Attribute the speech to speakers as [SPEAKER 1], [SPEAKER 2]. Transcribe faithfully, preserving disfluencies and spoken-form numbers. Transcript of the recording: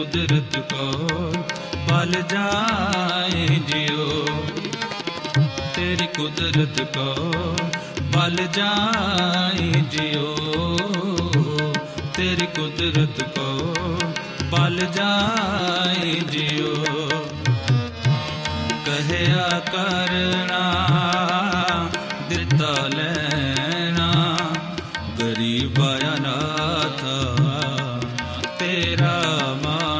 [SPEAKER 1] कुदरत को बल जाए जियो, तेरी कुदरत को बल जाए जियो, तेरी कुदरत को बल जाए जियो। कहया करना दिता लेना, गरीबा